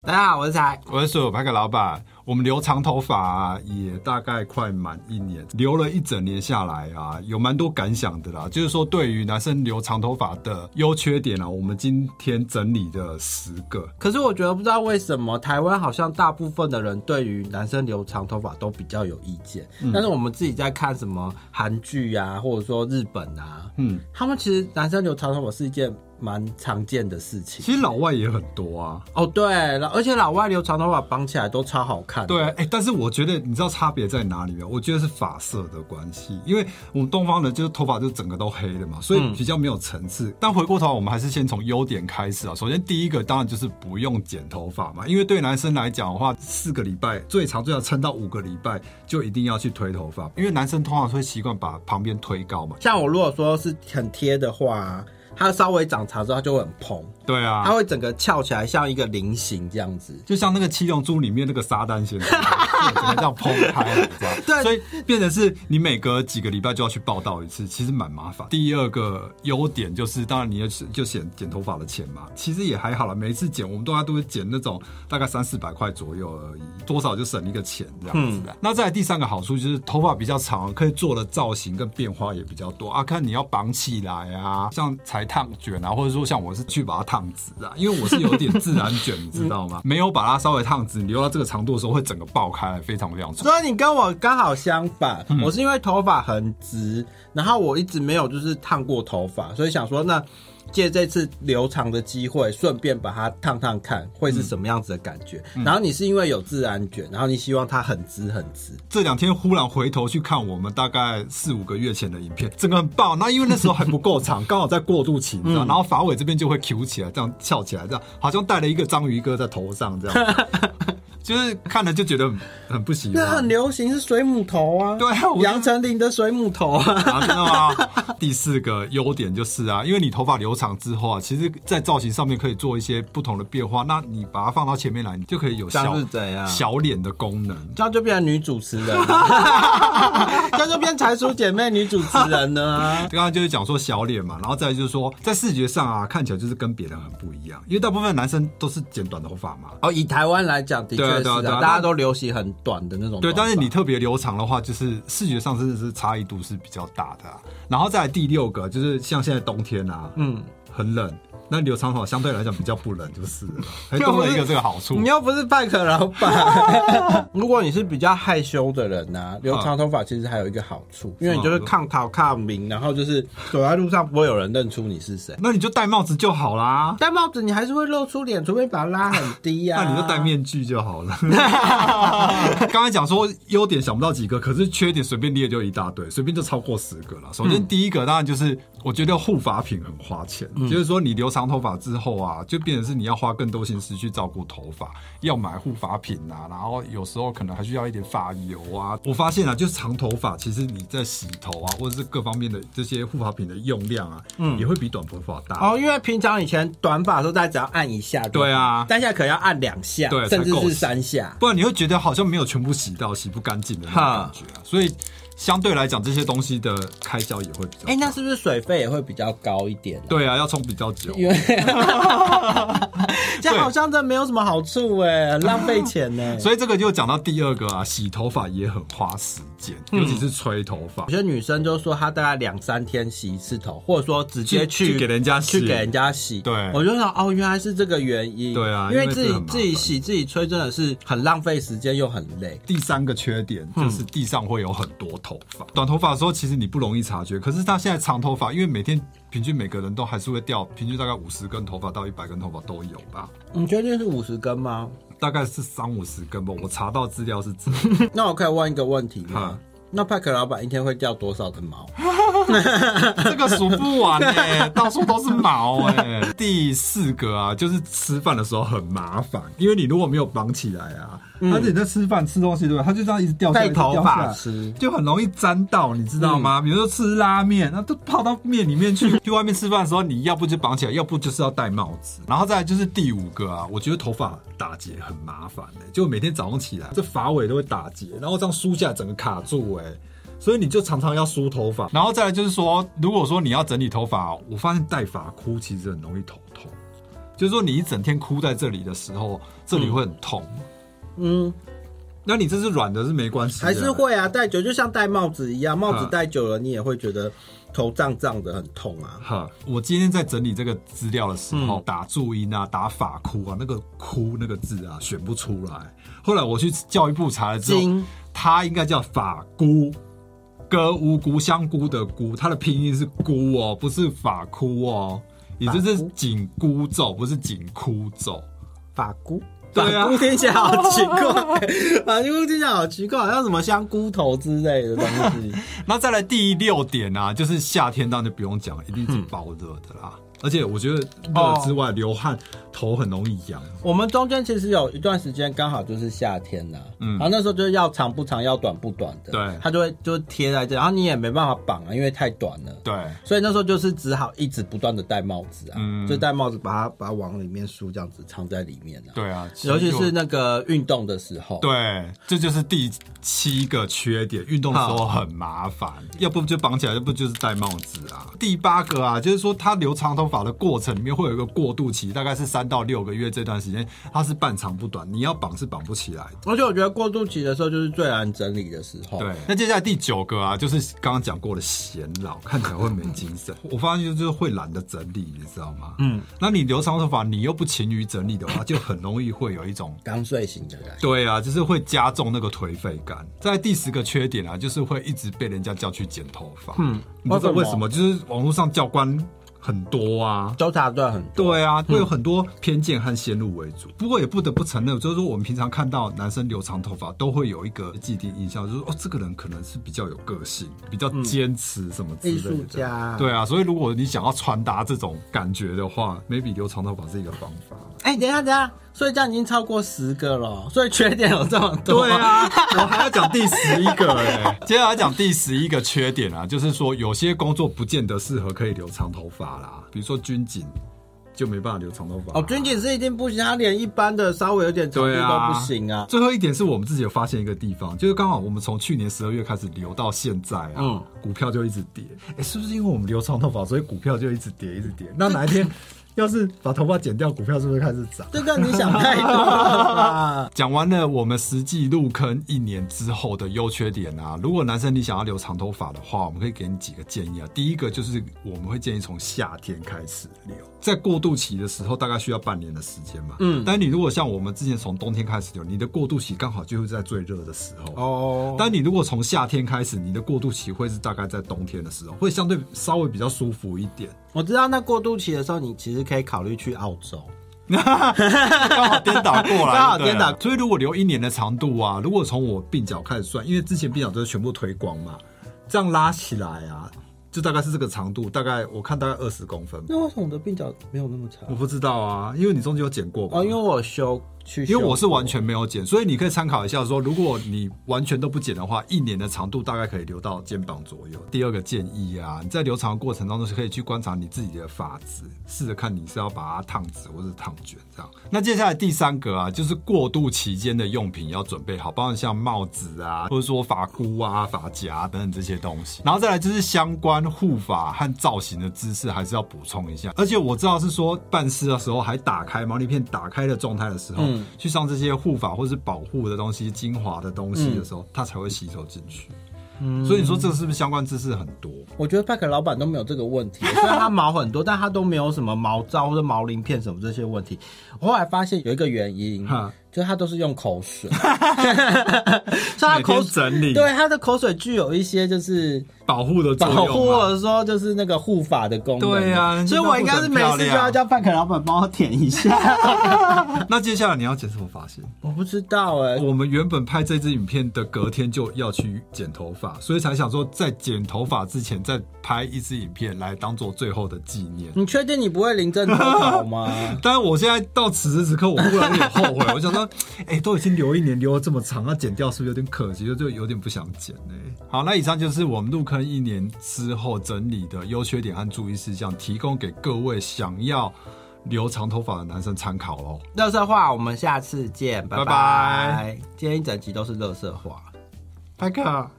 大家好，我是才， 我是所有派克老板。我们留长头发啊，也大概快满1年，留了一整年下来啊，有蛮多感想的啦。就是说，对于男生留长头发的优缺点啊，我们今天整理的10个。 可是我觉得不知道为什么，台湾好像大部分的人对于男生留长头发都比较有意见。但是我们自己在看什么韩剧啊，或者说日本啊，他们其实男生留长头发是一件蛮常见的事情。 其实老外也很多啊。 哦，对，而且老外留长头发绑起来都超好看。 对啊，但是我觉得你知道差别在哪里吗？我觉得是发色的关系，因为我们东方人就是头发就整个都黑的嘛，所以比较没有层次。但回过头来，我们还是先从优点开始啊。首先第一个当然就是不用剪头发嘛，因为对男生来讲的话，4个礼拜最长撑到5个礼拜就一定要去推头发，因为男生通常会习惯把旁边推高嘛。 像我如果说是很贴的话，它稍微长长之后它就会很蓬。 对啊， 它会整个翘起来像一个菱形这样子， 就像那个七龙珠里面那个撒旦先生整个这样蓬开了，这样。对，所以变成是你每隔几个礼拜就要去报道一次，其实蛮麻烦。第二个优点就是，当然你就嫌剪头发的钱嘛，其实也还好啦，每一次剪我们都会剪那种大概300-400块左右而已，多少就省一个钱这样子的。那再来第3个好处就是头发比较长，可以做的造型跟变化也比较多啊，看你要绑起来啊，像裁烫卷啊，或者说像我是去把它烫直啊，因为我是有点自然卷，你知道吗？没有把它稍微烫直，你留到这个长度的时候会整个爆开来，非常非常长。 所以你跟我刚好相反，我是因为头发很直，然后我一直没有就是烫过头发，所以想说那借这次留长的机会，顺便把它烫烫看会是什么样子的感觉。然后你是因为有自然卷，然后你希望它很直很直。 这2天忽然回头去看我们大概4-5个月前的影片，整个很爆。那因为那时候还不够长，刚好在过渡期，你知道，然后发尾这边就会 Q 起来，这样翘起来，这样好像戴了一个章鱼哥在头上这样。就是看了就觉得很不喜欢。 那很流行是水母头啊， 对啊， 杨丞琳的水母头啊。 真的吗？第4个优点就是啊，因为你头发留长之后啊，其实在造型上面可以做一些不同的变化。那你把它放到前面来，你就可以有小脸的功能， 这样就变成女主持人了。这样就变财叔姐妹女主持人了啊。 刚刚就是讲说小脸嘛，然后再来就是说在视觉上啊，看起来就是跟别人很不一样，因为大部分男生都是剪短头发嘛。 哦，以台湾来讲的确是啊，大家都流行很短的那种。 对，但是你特别留长的话，就是视觉上真的是差异度是比较大的啊。然后再来第6个，就是像现在冬天啊，很冷。那留长头发相对来讲比较不冷，就是了，还多了一个这个好处。 你又不是派克老板。如果你是比较害羞的人啊，留长头发其实还有一个好处，因为你就是抗讨抗明，然后就是走在路上不会有人认出你是谁。 那你就戴帽子就好啦。 戴帽子你还是会露出脸，除非把它拉很低啊。 那你就戴面具就好了。刚才讲说优点想不到几个，可是缺点随便列就一大堆，随便就超过10个了。首先第一个当然就是我觉得护发品很花钱，就是说你留长头发之后啊，就变成是你要花更多心思去照顾头发，要买护发品啊，然后有时候可能还需要一点发油啊。我发现啊，就是长头发其实你在洗头啊，或者是各方面的这些护发品的用量啊，也会比短头发大。 哦，因为平常以前短发的时候大家只要按1下， 对啊， 但现在可能要按2下，对，甚至是3下， 不然你会觉得好像没有全部洗到，洗不干净的那种感觉啊。所以相对来讲，这些东西的开销也会比较。 那是不是水费也会比较高一点？ 对啊，要冲比较久。 这样好像真的没有什么好处很浪费钱呢。 所以这个就讲到第2个啊，洗头发也很花时间，尤其是吹头发。 有些女生就说她大概2-3天洗1次头，或者说直接去给人家洗。 对， 我就想哦，原来是这个原因。 对啊， 因为自己洗自己吹真的是很浪费时间又很累。 第3个缺点就是地上会有很多头发。短头发的时候其实你不容易察觉，可是他现在长头发，因为每天平均每个人都还是会掉，平均大概50根头发到100根头发都有吧。 你确定是50根吗？ 大概是30-50根吧，我查到资料是这样。 那我可以问一个问题吗？那派克老板一天会掉多少的毛？ 这个数不完到处都是毛第4个啊，就是吃饭的时候很麻烦，因为你如果没有绑起来啊，而且你在吃饭吃东西对吧，它就这样一直掉下来， 被头发吃就很容易沾到，你知道吗？比如说吃拉面，那都泡到面里面去。去外面吃饭的时候，你要不就绑起来，要不就是要戴帽子。然后再来就是第5个啊，我觉得头发打结很麻烦就每天早上起来，这发尾都会打结，然后这样梳下来整个卡住所以你就常常要梳头发。然后再来就是说，如果说你要整理头发，我发现戴发箍其实很容易头痛。 就是说你一整天箍在这里的时候，这里会很痛。那你这是软的是没关系的， 还是会啊，戴久就像戴帽子一样，帽子戴久了你也会觉得头胀胀的很痛啊。 我今天在整理这个资料的时候，打注音啊，打法箍啊，那个箍那个字啊选不出来。后来我去教育部查了之后，它应该叫法箍，歌乌菇香菇的菇，它的拼音是菇哦，不是法箍哦，也就是紧箍咒，不是紧箍咒。 法箍。 对啊， 法箍听起来好奇怪，法箍听起来好奇怪，好像什么香菇头之类的东西。 那再来第6点啊，就是夏天当然就不用讲，一定是爆热的啦。而且我觉得热之外，流汗头很容易痒。 我们中间其实有一段时间刚好就是夏天呐，然后那时候就是要长不长，要短不短的， 对， 它就贴在这，然后你也没办法绑啊，因为太短了， 对， 所以那时候就是只好一直不断的戴帽子啊，就戴帽子把它往里面梳，这样子藏在里面啊。 对啊， 尤其是那个运动的时候， 对，这就是第7个缺点，运动的时候很麻烦，要不就绑起来，要不就是戴帽子啊。第8个啊，就是说它留长头发的过程里面会有一个过渡期，大概是3到6个月，这段时间它是半长不短，你要绑是绑不起来的。 而且我觉得过渡期的时候就是最难整理的时候。 对，那接下来第9个啊，就是刚刚讲过的显老，看起来会没精神。我发现就是会懒得整理，你知道吗？那你留长头发，你又不勤于整理的话，就很容易会有一种刚睡醒的感觉。 对啊，就是会加重那个颓废感。在第10个缺点啊，就是会一直被人家叫去剪头发。你知道为什么？就是网络上教官很多啊，纠察队很多，对啊，会有很多偏见和先入为主。不过也不得不承认，就是说我们平常看到男生留长头发，都会有一个既定印象，就是这个人可能是比较有个性，比较坚持什么之类的。艺术家，对啊，所以如果你想要传达这种感觉的话 ，maybe 留长头发是一个方法。 等一下，所以这样已经超过10个了，所以缺点有这么多。 对啊，我还要讲第11个接下来讲第11个缺点啊，就是说有些工作不见得适合可以留长头发啦，比如说军警就没办法留长头发。 军警是一定不行，他连一般的稍微有点长度都不行啊。 最后一点是我们自己有发现一个地方，就是刚好我们从去年12月开始留到现在啊，股票就一直跌。是不是因为我们留长头发，所以股票就一直跌一直跌？那哪一天要是把头发剪掉，股票是不是开始涨？ 这个你想太多了吧。 讲完了我们实际入坑1年之后的优缺点啊，如果男生你想要留长头发的话，我们可以给你几个建议啊。第一个就是我们会建议从夏天开始留，在过渡期的时候大概需要半年的时间嘛。但你如果像我们之前从冬天开始留，你的过渡期刚好就是在最热的时候。但你如果从夏天开始，你的过渡期会是大概在冬天的时候，会相对稍微比较舒服一点。 我知道那过渡期的时候，你其实可以考虑去澳洲。 刚好颠倒过来，刚好颠倒。所以如果留1年的长度啊，如果从我鬓角开始算，因为之前鬓角都是全部推光嘛，这样拉起来啊，就大概是这个长度，大概我看大概20公分。 那为什么我的鬓角没有那么长？ 我不知道啊，因为你中间有剪过吧？ 因为我因为我是完全没有剪，所以你可以参考一下说，如果你完全都不剪的话，1年的长度大概可以留到肩膀左右。第2个建议啊，你在留长的过程当中是可以去观察你自己的发质，试着看你是要把它烫直或是烫卷这样。那接下来第3个啊，就是过渡期间的用品要准备好，包括像帽子啊，或者说发箍啊、发夹等等这些东西。然后再来就是相关护发和造型的知识还是要补充一下。而且我知道是说办事的时候还打开毛鳞片打开的状态的时候。去上这些护发或是保护的东西、精华的东西的时候，它才会吸收进去。所以你说这个是不是相关知识很多？ 我觉得派克老板都没有这个问题，虽然他毛很多，但他都没有什么毛躁或者毛鳞片什么这些问题。我后来发现有一个原因，就是他都是用口水，所以他口整理， 对他的口水具有一些就是保护的作用， 或者说就是那个护发的功能。 对啊， 所以我应该是每次就要叫派克老板帮我舔一下。 那接下来你要剪什么发型？ 我不知道我们原本拍这支影片的隔天就要去剪头发，所以才想说在剪头发之前再拍一支影片来当做最后的纪念。 你确定你不会临阵脱逃吗？ 当然，我现在到此时此刻，我忽然有点后悔。我想说，都已经留1年，留了这么长，那剪掉是不是有点可惜？就有点不想剪好，那以上就是我们入坑1年之后整理的优缺点和注意事项，提供给各位想要留长头发的男生参考咯。 垃圾话，我们下次见，拜拜。今天一整集都是垃圾话， 拜拜。